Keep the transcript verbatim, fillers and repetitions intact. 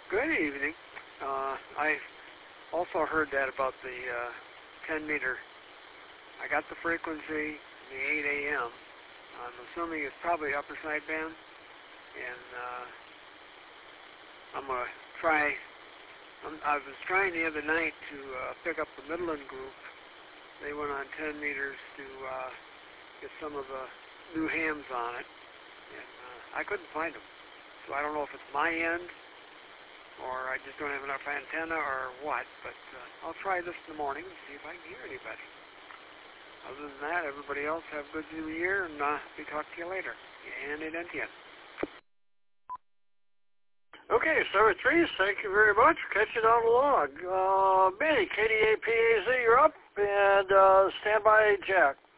Good evening. Uh, I also heard that about the uh, ten meter. I got the frequency, the eight A M. I'm assuming it's probably upper sideband, and uh, I'm going to try. I'm, I was trying the other night to uh, pick up the Midland group. They went on ten meters to uh, get some of the new hams on it, and uh, I couldn't find them. So I don't know if it's my end, or I just don't have enough antenna, or what, but uh, I'll try this in the morning and see if I can hear anybody. Other than that, everybody else have a good new year, and uh, we talk to you later. And it ends. Okay, Sarah Trees, thank you very much. Catch you down the log. Uh, Benny, K D A P A Z, you're up, and uh, stand by, Jack.